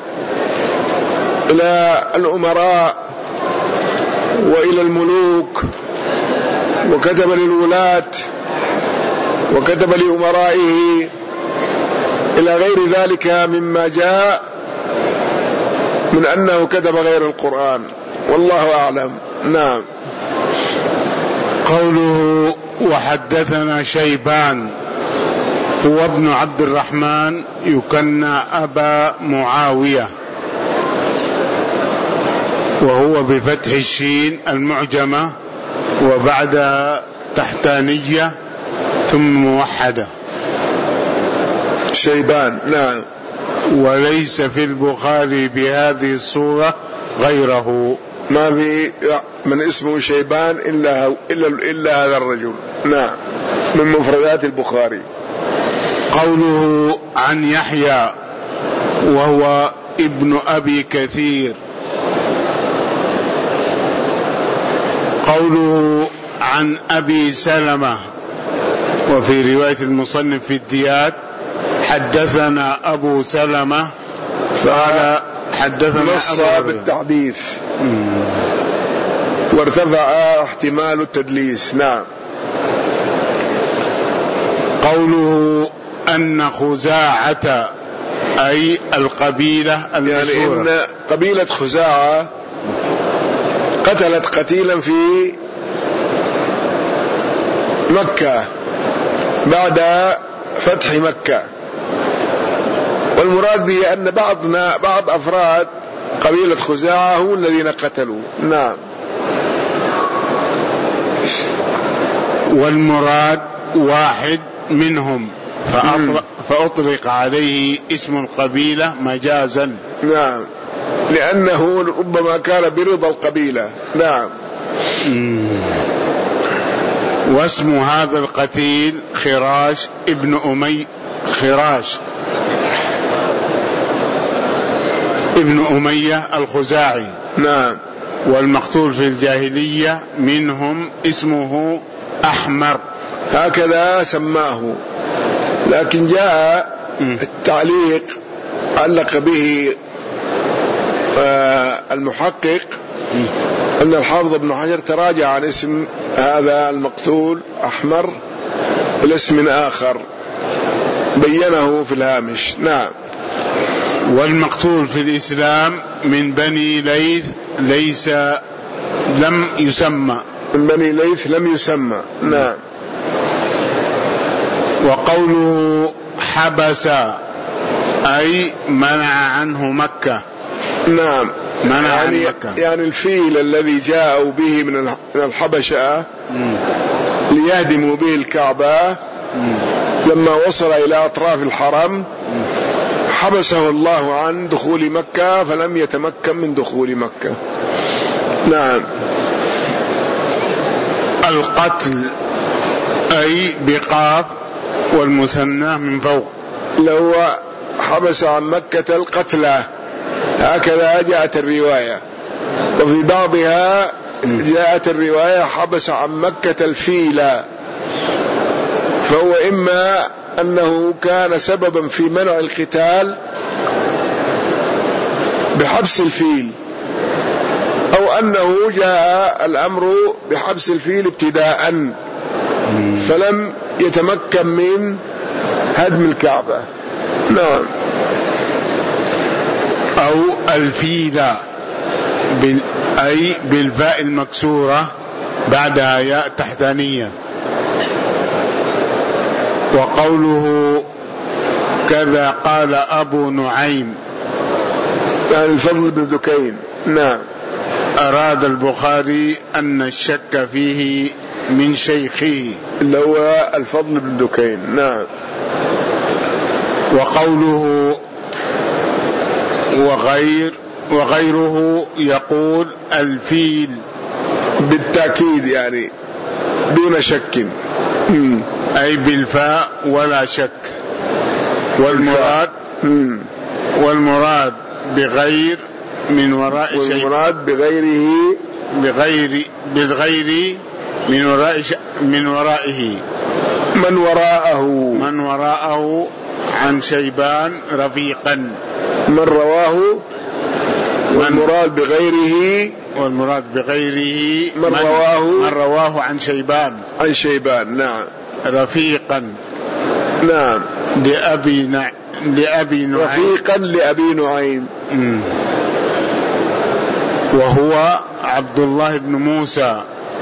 إلى الأمراء وإلى الملوك، وكتب للولاة، وكتب لأمرائه، إلى غير ذلك مما جاء من أنه كتب غير القرآن، والله أعلم. نعم. قوله وحدثنا شيبان هو ابن عبد الرحمن يكنى أبا معاوية، وهو بفتح الشين المعجمة وبعدها تحتانية ثم موحدة. شيبان. نعم. وليس في البخاري بهذه الصورة غيره، ما في من اسمه شيبان إلا, إلا, إلا هذا الرجل. نعم، من مفردات البخاري. قوله عن يحيى وهو ابن أبي كثير. قوله عن أبي سلمة، وفي رواية المصنف في الديات حدثنا أبو سلمة، قال حدثنا نص أبو بالتحديث وارتفع احتمال التدليس. نعم. قوله أن خزاعة أي القبيلة المشهورة، يعني إن قبيلة خزاعة قتلت قتيلا في مكة بعد فتح مكة، والمراد به أن بعضنا بعض أفراد قبيلة خزاعة هم الذين قتلوا. نعم. والمراد واحد منهم فأطلق عليه اسم القبيلة مجازا. نعم، لأنه ربما كان برضا القبيلة. نعم. واسم هذا القتيل خراش ابن أمي خراش ابن أمية الخزاعي. نعم. والمقتول في الجاهلية منهم اسمه أحمر، هكذا سماه، لكن جاء التعليق علق به المحقق أن الحافظ ابن حجر تراجع عن اسم هذا المقتول أحمر إلى اسم آخر بينه في الهامش. نعم. والمقتول في الإسلام من بني ليث ليس لم يسمى، من بني ليث لم يسمى. نعم. وقوله حبس أي منع عنه مكة. نعم، منع يعني, عن مكة. يعني الفيل الذي جاءوا به من الحبشة ليهدموا به الكعبة لما وصل إلى أطراف الحرم حبسه الله عن دخول مكة فلم يتمكن من دخول مكة. نعم. القتل أي بقاف والمثنى من فوق، لو حبس عن مكة القتلى، هكذا جاءت الرواية. وفي بعضها جاءت الرواية حبس عن مكة الفيلة، فهو إما أنه كان سببا في منع القتال بحبس الفيل، أو أنه جاء الأمر بحبس الفيل ابتداء فلم يتمكن من هدم الكعبة. نعم. أو الفيلة بال... أي بالفاء المكسورة بعدها ياء تحتانية. وقوله كذا قال أبو نعيم يعني الفضل بن دكين. نعم. أراد البخاري أن الشك فيه من شيخه اللي هو الفضل بن دكين. نعم. وقوله وغير وغيره يقول الفيل بالتأكيد يعني دون شك، أي بالفاء ولا شك. والمراد والمراد بغير من وراء شيء، والمراد بغيره بغير بالغير من وراء من ورائه من وراءه من وراءه عن شيبان رفيقا من رواه. والمراد بغيره والمراد بغيره من, من رواه من رواه عن شيبان عن شيبان. نعم. رفيقا. نعم. لأبي نع... لأبي نعيم رفيقا لأبي نعيم. م. وهو عبد الله بن موسى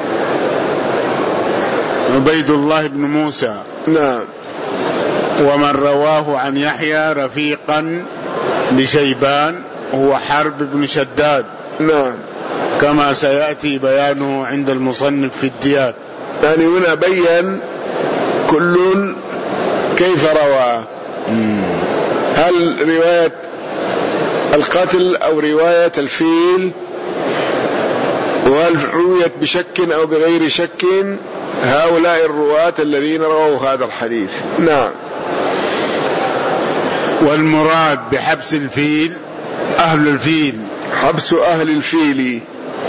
عبيد الله بن موسى. نعم. ومن رواه عن يحيى رفيقا لشيبان هو حرب بن شداد. نعم. كما سيأتي بيانه عند المصنف في الديات. يعني هنا بين كل كيف روى، هل رواية القتل أو رواية الفيل، وهل رويت بشك أو بغير شك، هؤلاء الرواة الذين رووا هذا الحديث. نعم. والمراد بحبس الفيل أهل الفيل، حبس أهل الفيل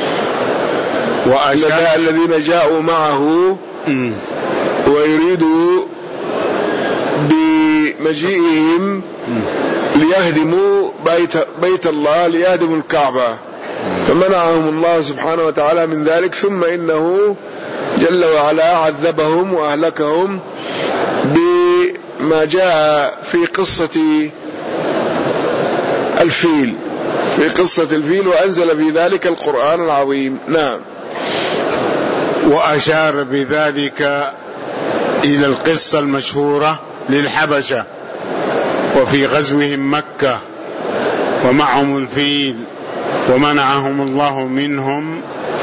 وأشهد الذين جاءوا معه م. ويريدوا بمجيئهم ليهدموا بيت, بيت الله، ليهدموا الكعبة، فمنعهم الله سبحانه وتعالى من ذلك، ثم إنه جل وعلا عذبهم وأهلكهم بما جاء في قصة الفيل في قصة الفيل وأنزل في ذلك القرآن العظيم. نعم. وأشار بذلك إلى القصة المشهورة للحبشة وفي غزوهم مكة ومعهم الفيل ومنعهم الله منهم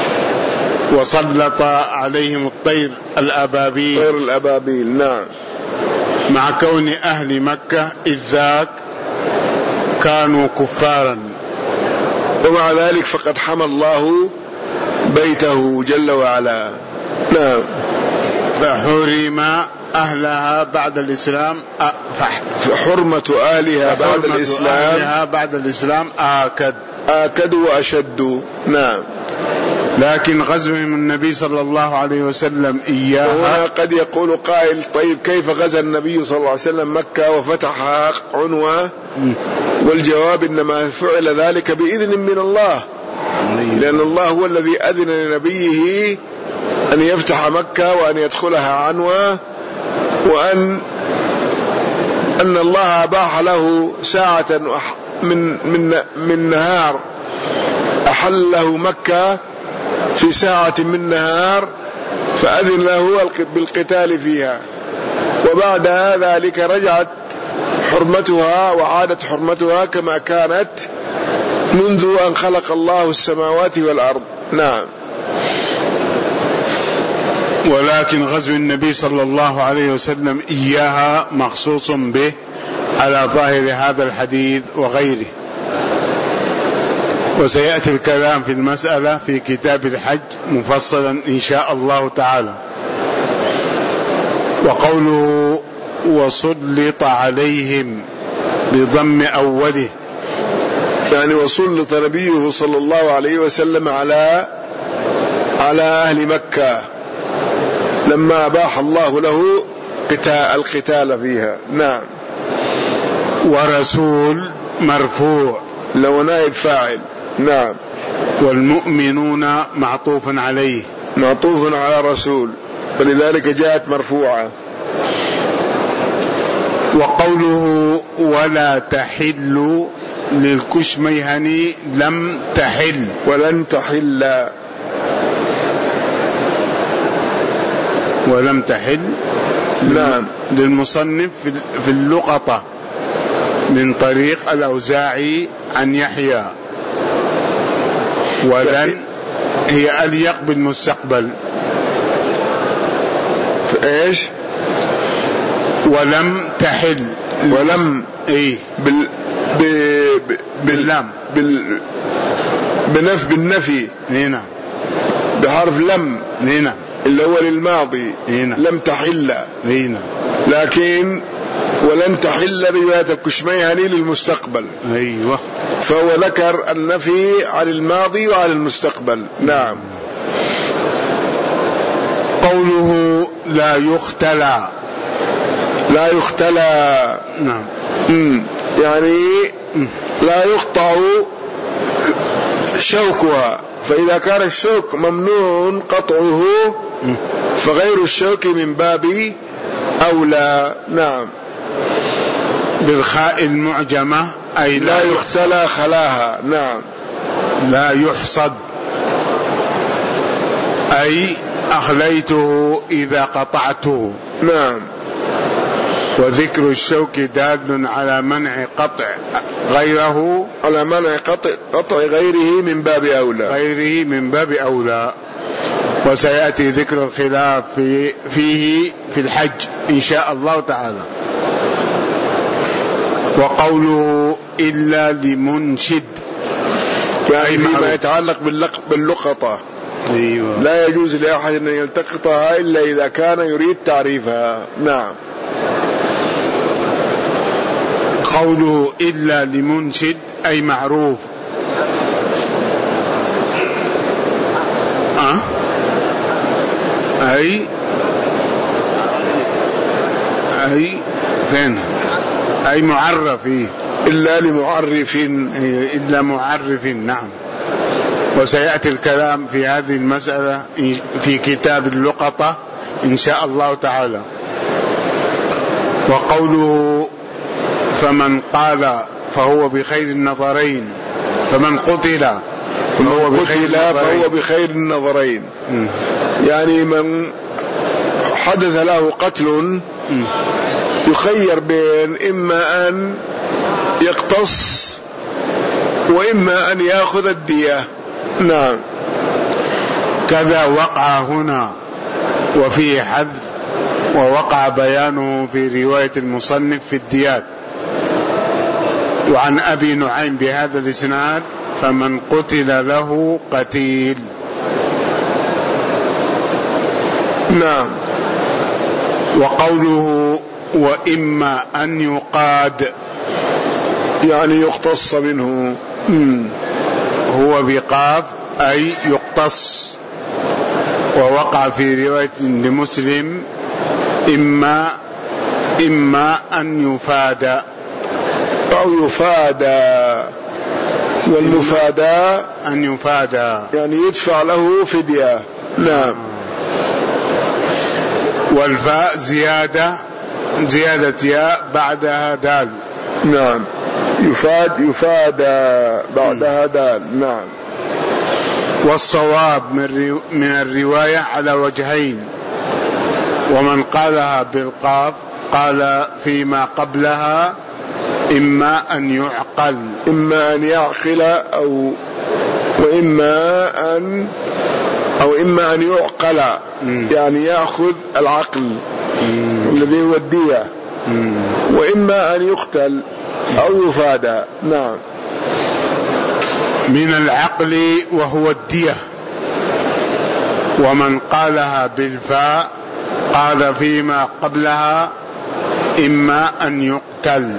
وسلط عليهم الطير الأبابيل طير الأبابيل. نعم. مع كون أهل مكة إذ ذاك كانوا كفارا، ومع ذلك فقد حمى الله بيته جل وعلا. نعم. فحرم أهلها بعد الإسلام، فحرمة أهلها بعد الإسلام أهلها بعد الإسلام آكد آكد وأشد. نعم. لكن غزوهم النبي صلى الله عليه وسلم إياها. وهنا قد يقول قائل طيب كيف غزا النبي صلى الله عليه وسلم مكة وفتحها عنوة؟ والجواب إنما فعل ذلك بإذن من الله، لأن الله هو الذي أذن لنبيه أن يفتح مكة وأن يدخلها عنوة، وأن أن الله أباح له ساعة من من من نهار، أحل له مكة في ساعة من نهار، فأذن له بالقتال فيها، وبعد ذلك رجعت حرمتها وعادت حرمتها كما كانت منذ أن خلق الله السماوات والأرض. نعم. ولكن غزو النبي صلى الله عليه وسلم إياها مخصوص به على ظاهر هذا الحديث وغيره، وسيأتي الكلام في المسألة في كتاب الحج مفصلا إن شاء الله تعالى. وقوله وسلط عليهم بضم أوله، يعني وسلط نبيه صلى الله عليه وسلم على على أهل مكة لما أباح الله له القتال فيها. نعم. ورسول مرفوع لو نائب فاعل. نعم. والمؤمنون معطوف عليه، معطوف على رسول، ولذلك جاءت مرفوعة. وقوله ولا تحل للكشميهني لم تحل ولن تحل ولم تحل. نعم. للمصنف في اللقطة من طريق الأوزاعي عن يحيى، ولن هي أليق بالمستقبل. ايش؟ ولم تحل، ولم ايه بال ب... ب... باللام بال بنف بالنفي. هنا بحرف لم. هنا اللي هو للماضي. هنا لم تحل. هنا لكن ولن تحل رواية الكشميهني للمستقبل. ايوه. فهو ذكر النفي عن الماضي وعن المستقبل. نعم. قوله لا يختلى، لا يختلى. نعم. مم. يعني لا يقطع شوكها، فإذا كان الشوك ممنوع قطعه فغير الشوك من باب أولى. نعم. بالخاء المعجمة أي لا يختلى خلاها. نعم. لا يحصد أي أخليته إذا قطعته. نعم. وذكر الشوك دال على منع قطع غيره على منع قطع, قطع غيره من باب أولى غيره من باب أولى. وسيأتي ذكر الخلاف في فيه في الحج إن شاء الله تعالى. وقوله إلا لمنشد يعني فيما يتعلق باللقطة. أيوة. لا يجوز لأحد أن يلتقطها إلا إذا كان يريد تعريفها. نعم. قوله إلا لمنشد أي معروف. أه؟ أي أي فين أي معرف إلا لمعرف. إلا معرف. نعم. وسيأتي الكلام في هذه المسألة في كتاب اللقطة إن شاء الله تعالى. وقوله فمن قال فهو بخير النظرين فمن قتل فهو بخير, فهو بخير النظرين. م. يعني من حدث له قتل م. يخير بين إما أن يقتص وإما أن يأخذ الدية. نعم. كذا وقع هنا وفيه حذف ووقع بيانه في رواية المصنف في الديات. وعن أبي نعيم بهذا الإسناد فمن قتل له قتيل. نعم. وقوله وإما أن يقاد يعني يقتص منه. م. هو بقاف أي يقتص. ووقع في رواية لمسلم إما إما أن يفاد أو يفادى. والمفادى أن يفادى يعني يدفع له فدية. نعم. والفاء زيادة زيادة ياء بعدها دال. نعم. يفاد يفادى بعدها دال. نعم. والصواب من الرواية على وجهين. ومن قالها بالقاف قال فيما قبلها إما أن يعقل إما أن يعقل أو وإما أن أو إما أن يعقل م. يعني يأخذ العقل م. الذي هو الدية. م. وإما أن يقتل أو يفادى. نعم. من العقل وهو الدية. ومن قالها بالفاء قال فيما قبلها إما أن يقتل.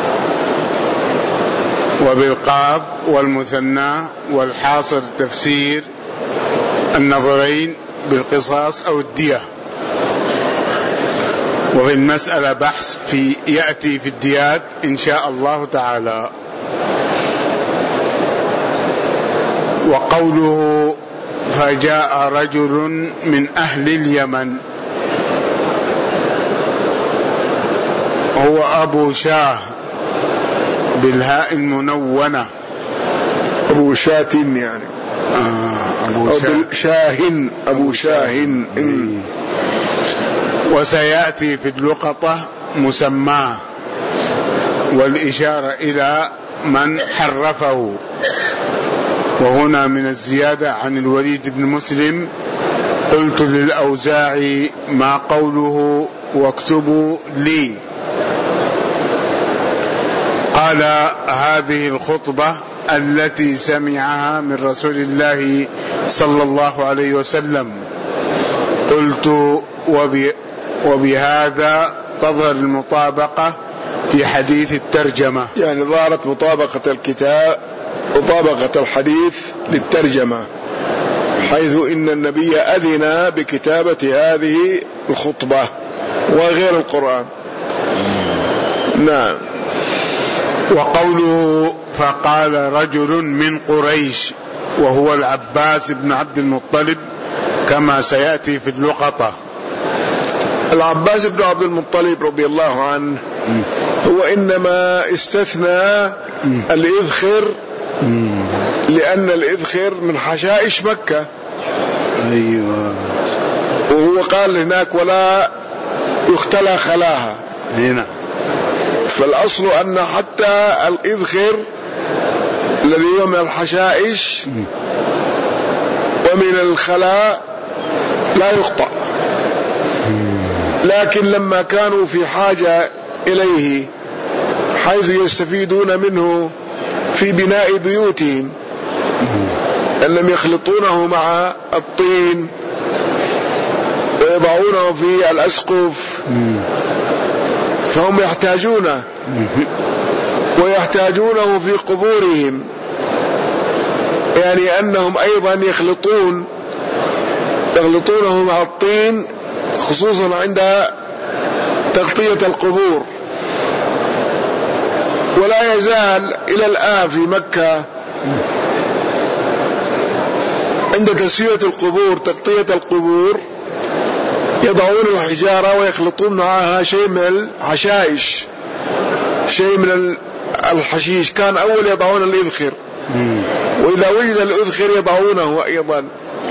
وبالقاف والمثنى والحاصر تفسير النظرين بالقصاص أو الدية. وفي المسألة بحث في يأتي في الديات إن شاء الله تعالى. وقوله فجاء رجل من أهل اليمن هو أبو شاه بالهاء المنونة. أبو شاة يعني آه أبو شاهن أبو شاهن. وسيأتي في اللقطة مسماه والإشارة إلى من حرفه. وهنا من الزيادة عن الوليد بن مسلم قلت للأوزاعي ما قوله واكتبوا لي. قال هذه الخطبة التي سمعها من رسول الله صلى الله عليه وسلم. قلت وبهذا تظهر المطابقة في حديث الترجمة. يعني ظهرت مطابقة الكتاب مطابقة الحديث للترجمة حيث إن النبي أذن بكتابة هذه الخطبة وغير القرآن. نعم. وقوله فقال رجل من قريش وهو العباس بن عبد المطلب كما سيأتي في اللقطة. العباس بن عبد المطلب رضي الله عنه هو إنما استثنى الإذخر لأن الإذخر من حشائش مكة. أيوة. وهو قال هناك ولا يختلى خلاها هنا. فالأصل أن حتى الإذخر الذي هو من الحشائش ومن الخلاء لا يقطع، لكن لما كانوا في حاجة إليه حيث يستفيدون منه في بناء بيوتهم أنهم يخلطونه مع الطين ويضعونه في الأسقف، فهم يحتاجونه ويحتاجونه في قبورهم، يعني أنهم أيضا يخلطون يخلطونه مع الطين خصوصا عند تغطية القبور. ولا يزال إلى الآن في مكة عند تسوية القبور تغطية القبور يضعون الحجارة ويخلطون معها شيء من الحشائش، شيء من الحشيش. كان أول يضعون الإذخر، وإذا وجد الإذخر يضعونه أيضا.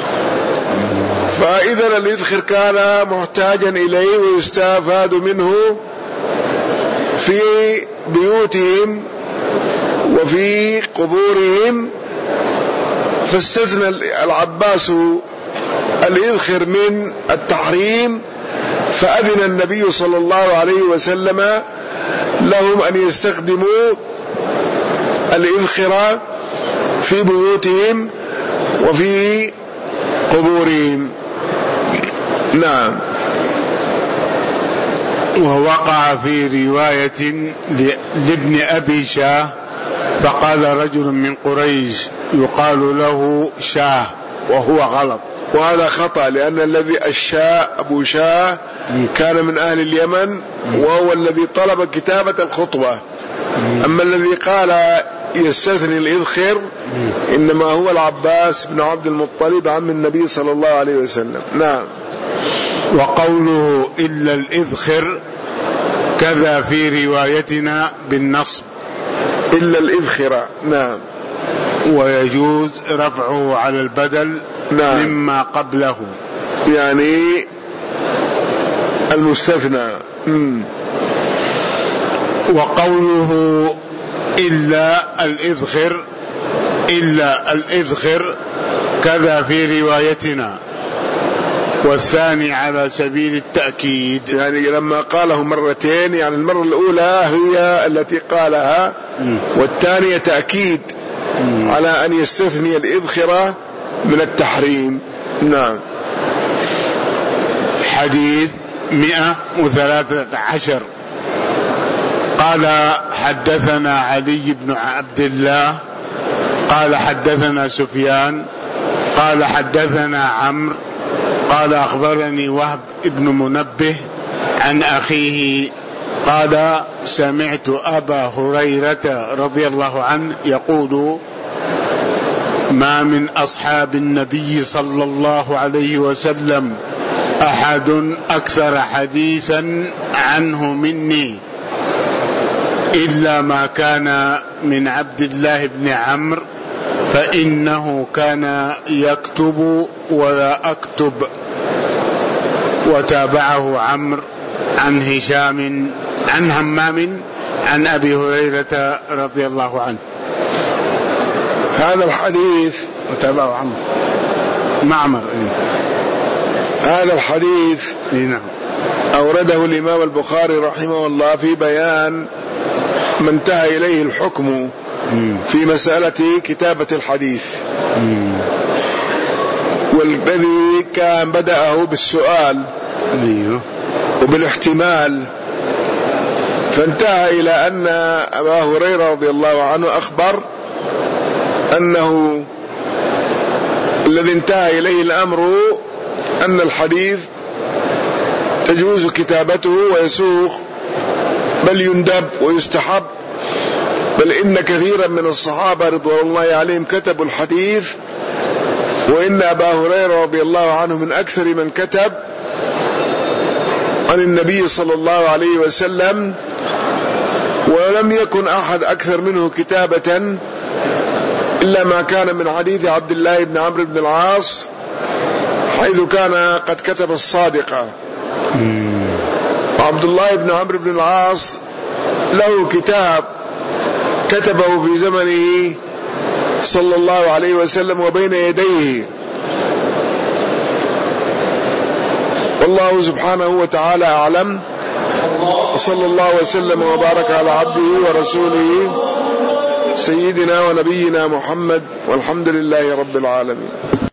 فإذا الإذخر كان محتاجا إليه ويستفاد منه في بيوتهم وفي قبورهم، فاستثنى العباس الإذخر من التحريم، فأذن النبي صلى الله عليه وسلم لهم أن يستخدموا الإذخر في بيوتهم وفي قبورهم. نعم. ووقع في رواية لابن أبي شاه فقال رجل من قريش يقال له شاه، وهو غلط، وهذا خطأ، لأن الذي الشاه أبو شاه كان من أهل اليمن وهو الذي طلب كتابة الخطبة. أما الذي قال يستثني الإذخر إنما هو العباس بن عبد المطلب عم النبي صلى الله عليه وسلم. نعم. وقوله إلا الإذخر كذا في روايتنا بالنصب إلا الإذخر. نعم. ويجوز رفعه على البدل نعم. مما قبله، يعني المستثنى. مم. وقوله إلا الإذخر إلا الإذخر كذا في روايتنا، والثاني على سبيل التأكيد، يعني لما قاله مرتين، يعني المرة الأولى هي التي قالها والثانية تأكيد على أن يستثني الإذخرة من التحريم. نعم. حديث مئة وثلاثة عشر قال حدثنا علي بن عبد الله قال حدثنا سفيان قال حدثنا عمرو قال أخبرني وهب بن منبه عن أخيه قال سمعت أبا هريرة رضي الله عنه يقول ما من أصحاب النبي صلى الله عليه وسلم أحد أكثر حديثا عنه مني إلا ما كان من عبد الله بن عمرو فإنه كان يكتب ولا أكتب. وتابعه عمرو عن هشام عن همام عن أبي هريرة رضي الله عنه. هذا الحديث وتابعه عمرو معمر. هذا الحديث نعم. أورده الإمام البخاري رحمه الله في بيان ما انتهى إليه الحكم في مسألة كتابة الحديث، والذي كان بدأه بالسؤال وبالاحتمال، فانتهى إلى أن أبا هريرة رضي الله عنه أخبر أنه الذي انتهى إليه الأمر أن الحديث تجوز كتابته ويسوغ بل يندب ويستحب، بل إن كثيرا من الصحابة رضوان الله عليهم كتبوا الحديث، وإن أبا هريرة رضي الله عنه من أكثر من كتب عن النبي صلى الله عليه وسلم، ولم يكن أحد أكثر منه كتابة إلا ما كان من حديث عبد الله بن عمرو بن العاص، حيث كان قد كتب الصادقة. عبد الله بن عمرو بن العاص له كتاب كتبه في زمنه صلى الله عليه وسلم وبين يديه، والله سبحانه وتعالى أعلم. وصلى الله وسلم وبارك على عبده ورسوله سيدنا ونبينا محمد، والحمد لله رب العالمين.